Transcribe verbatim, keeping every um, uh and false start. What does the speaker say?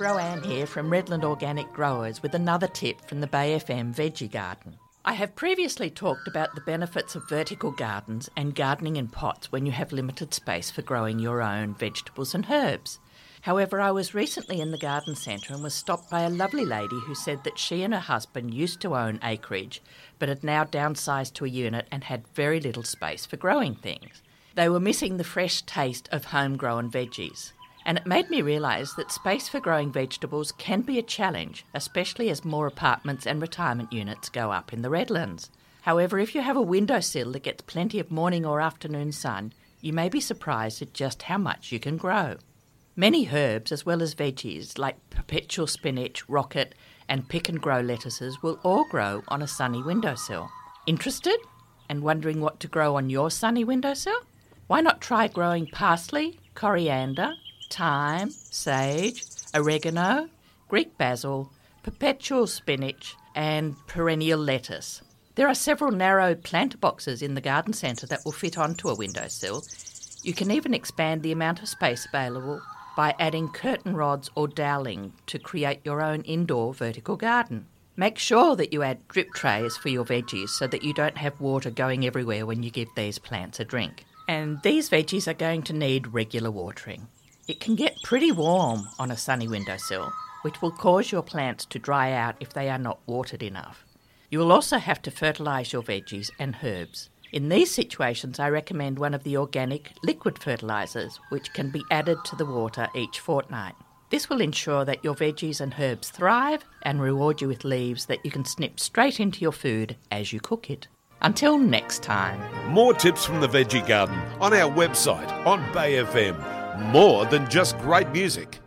Roanne here from Redland Organic Growers with another tip from the Bay F M Veggie Garden. I have previously talked about the benefits of vertical gardens and gardening in pots when you have limited space for growing your own vegetables and herbs. However, I was recently in the garden centre and was stopped by a lovely lady who said that she and her husband used to own acreage but had now downsized to a unit and had very little space for growing things. They were missing the fresh taste of homegrown veggies. And it made me realise that space for growing vegetables can be a challenge, especially as more apartments and retirement units go up in the Redlands. However, if you have a windowsill that gets plenty of morning or afternoon sun, you may be surprised at just how much you can grow. Many herbs, as well as veggies, like perpetual spinach, rocket and pick and grow lettuces will all grow on a sunny windowsill. Interested? And wondering what to grow on your sunny windowsill? Why not try growing parsley, coriander, thyme, sage, oregano, Greek basil, perpetual spinach and perennial lettuce. There are several narrow planter boxes in the garden centre that will fit onto a windowsill. You can even expand the amount of space available by adding curtain rods or doweling to create your own indoor vertical garden. Make sure that you add drip trays for your veggies so that you don't have water going everywhere when you give these plants a drink. And these veggies are going to need regular watering. It can get pretty warm on a sunny windowsill, which will cause your plants to dry out if they are not watered enough. You will also have to fertilise your veggies and herbs. In these situations, I recommend one of the organic liquid fertilisers, which can be added to the water each fortnight. This will ensure that your veggies and herbs thrive and reward you with leaves that you can snip straight into your food as you cook it. Until next time. More tips from the Veggie Garden on our website on Bay F M. More than just great music.